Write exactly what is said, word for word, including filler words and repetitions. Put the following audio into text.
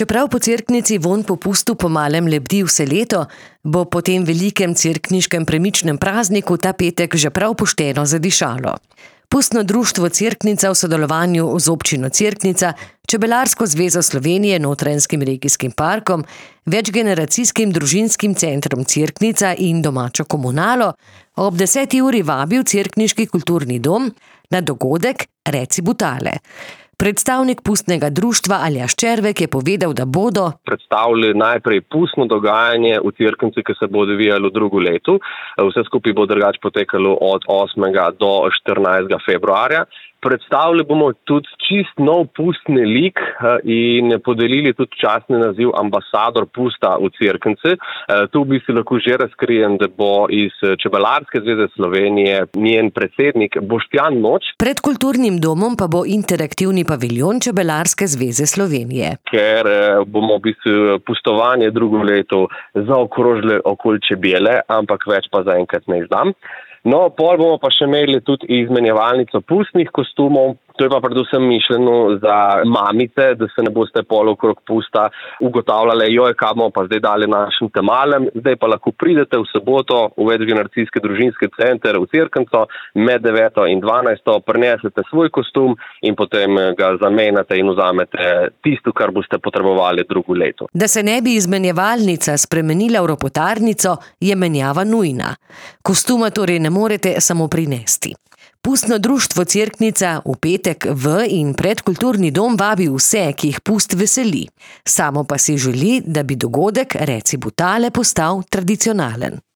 Čeprav po Cerknici vonj po pustu po malem lebdi vse leto, bo po tem velikem cerkniškem premičnem prazniku ta petek že prav pošteno zadišalo. Pustno društvo Cerknica v sodelovanju z občino Cerknica, Čebelarsko zvezo Slovenije, Notranjskim regijskim parkom, večgeneracijskim družinskim centrom Cerknica in domačo komunalo ob deseti uri vabi v cerkniški kulturni dom na dogodek Reci Butale. Predstavnik pustnega društva Aljaž Červek je povedal, da bodo predstavili najprej pustno dogajanje v Cerknici, ki se bo odvijalo drugo leto. Vse skupaj bo drugače potekalo od osmega do štirinajstega februarja. Predstavili bomo tudi čist nov pustni lik in podelili tudi častni naziv ambasador pusta v Cerknici. Tu bi si lahko že razkrijem, da bo iz Čebelarske zveze Slovenije njen predsednik Boštjan Noč. Pred kulturnim domom pa bo interaktivni paviljon Čebelarske zveze Slovenije. Ker bomo v bistvu pustovanje drugo leto zaokrožili okoli čebele, ampak več pa zaenkrat ne izdam. No, pol bomo pa še imeli tudi izmenjevalnico pustnih kostumov. To je pa predvsem mišljeno za mamice, da se ne boste pol okrog pusta ugotavljali, joj, kaj bomo pa zdaj dali našim temalem. Zdaj pa lahko pridete v soboto v večgeneracijski družinski center v Cerknico med deveto in dvanajsto, prinesete svoj kostum in potem ga zamenjate in vzamete tisto, kar boste potrebovali drugo leto. Da se ne bi izmenjevalnica spremenila v ropotarnico, je menjava nujna. Kostuma torej ne morete samo prinesti. Pustno društvo Cerknica v petek v in pred kulturni dom vabi vse, ki jih pust veseli. Samo pa si želi, da bi dogodek Reci Butale postal tradicionalen.